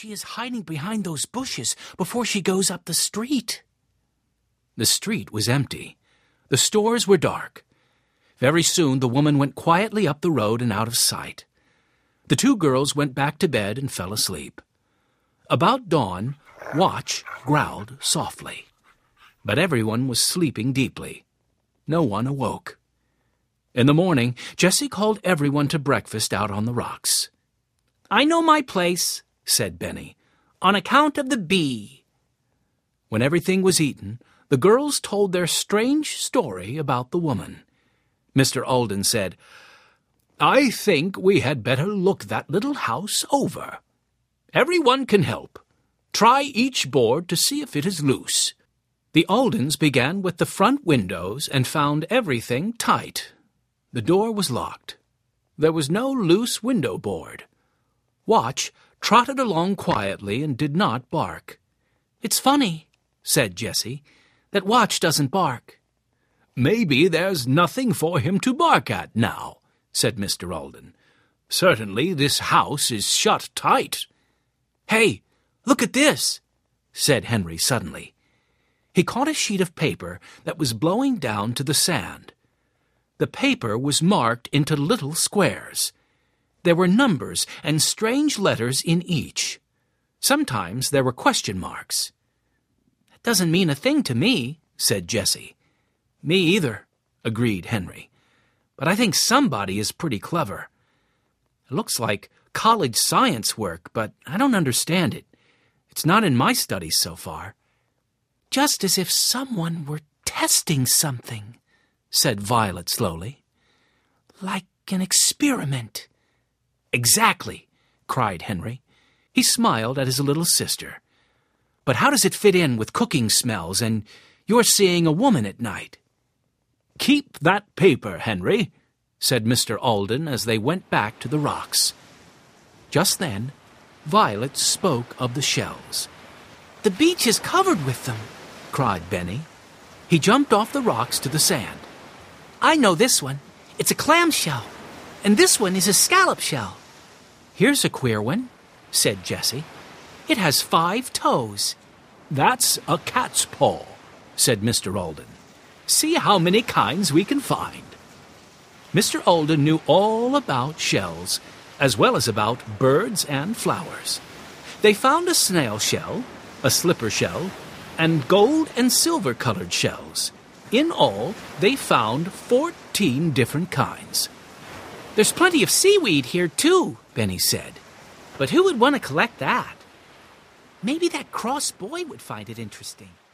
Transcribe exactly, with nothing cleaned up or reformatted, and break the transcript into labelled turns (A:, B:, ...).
A: she is hiding behind those bushes before she goes up the street." The street was empty. The stores were dark. Very soon the woman went quietly up the road and out of sight. The two girls went back to bed and fell asleep. About dawn, Watch growled softly. But everyone was sleeping deeply. No one awoke. In the morning, Jessie called everyone to breakfast out on the rocks. "I know my place," said Benny, "on account of the bee." When everything was eaten, the girls told their strange story about the woman. Mister Alden said, "I think we had better look that little house over. Everyone can help. Try each board to see if it is loose." The Aldens began with the front windows and found everything tight. The door was locked. There was no loose window board. Watch trotted along quietly and did not bark. "It's funny," said Jessie, "that Watch doesn't bark." "Maybe there's nothing for him to bark at now," said Mister Alden. "Certainly this house is shut tight." "Hey, look at this," said Henry suddenly. He caught a sheet of paper that was blowing down to the sand. The paper was marked into little squares. There were numbers and strange letters in each. Sometimes there were question marks. "That doesn't mean a thing to me," said Jessie. "Me either," agreed Henry. "But I think somebody is pretty clever. It looks like college science work, but I don't understand it. It's not in my studies so far." "Just as if someone were testing something," said Violet slowly. "Like an experiment." "Exactly," cried Henry. He smiled at his little sister. "But how does it fit in with cooking smells and you're seeing a woman at night?" "Keep that paper, Henry," said Mister Alden as they went back to the rocks. Just then, Violet spoke of the shells. "The beach is covered with them," cried Benny. He jumped off the rocks to the sand. "I know this one. It's a clam shell. And this one is a scallop shell." "Here's a queer one," said Jessie. "It has five toes." "That's a cat's paw," said Mister Alden. "See how many kinds we can find." Mister Alden knew all about shells, as well as about birds and flowers. They found a snail shell, a slipper shell, and gold and silver-colored shells. In all, they found fourteen different kinds. "There's plenty of seaweed here, too," Benny said. "But who would want to collect that?" "Maybe that cross boy would find it interesting."